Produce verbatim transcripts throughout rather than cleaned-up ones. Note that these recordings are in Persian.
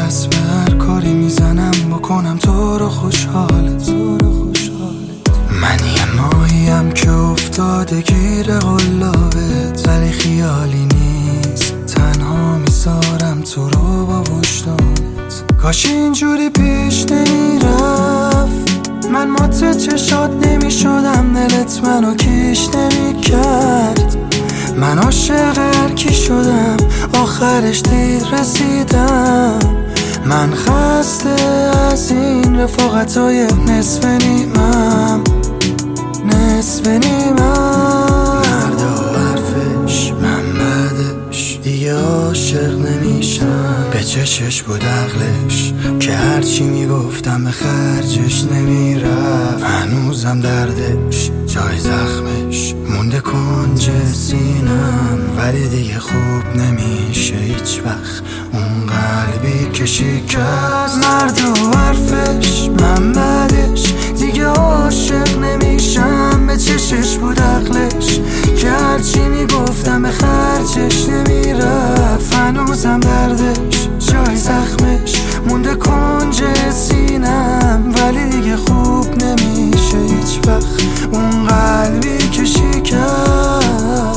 دست به هر کاری میزنم بکنم تو رو خوشحالت. من یه ماهیم که افتاده گیر قلابت، ولی خیالی نیست تنها میذارم تو رو با وجدانت. کاش اینجوری پیش نمیرفت، من مات چشات نمیشدم، دلت منو کیش نمیکرد. من عاشق هر کی شدم آخرش دیر رسیدم. من خسته از این رفاقتای نصف نیمم نصف نیمم. مرد و حرفش من بعدش دیگه عاشق نمیشم، به چشش بود عقلش که هرچی میگفتم به خرجش نمیرفت. هنوزم دردش جای زخمش مونده کنج سینم، ولی دیگه خوب نمیشه هیچ وقت اون قلبی که شکست. مرد و حرفش من بعدش دیگه عاشق نمیشم، به چشش بود عقلش که هرچی میگفتم به خرجش نمیرفت. هنوزم دردش جای زخمش مونده کنج سینم، ولی دیگه خوب نمیشه هیچ وقت اون قلبی که شکست.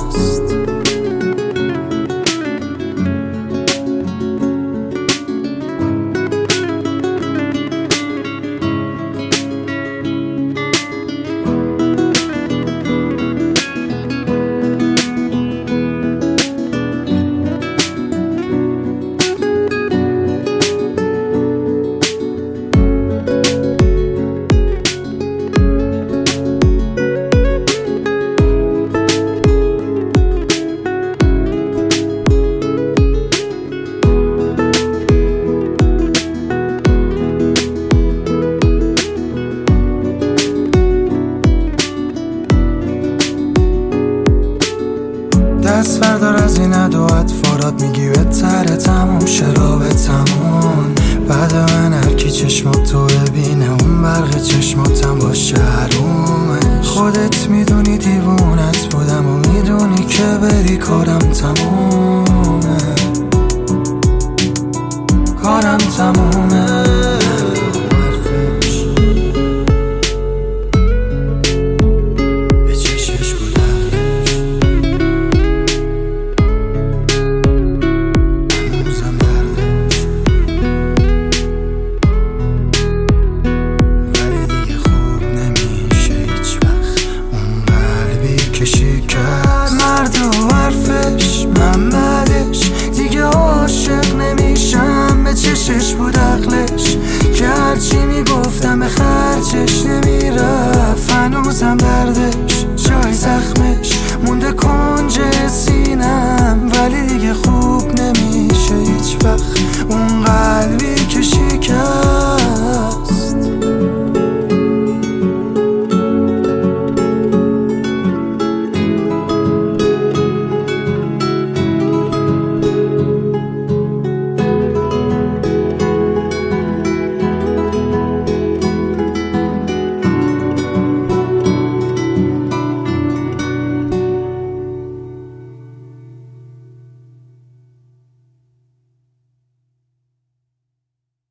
دست بردار از این ادوات فاراد میگی بهتره تموم شراب تموم. بعد من هر کی چشمات تو ببینه اون برق چشماتم باشه حرومش. خودت میدونی دیوونت بودم و میدونی که بری کارم تمومه، کارم تمومه. مرد و حرفش من بعدش دیگه عاشق نمیشم، به چشش بود عقلش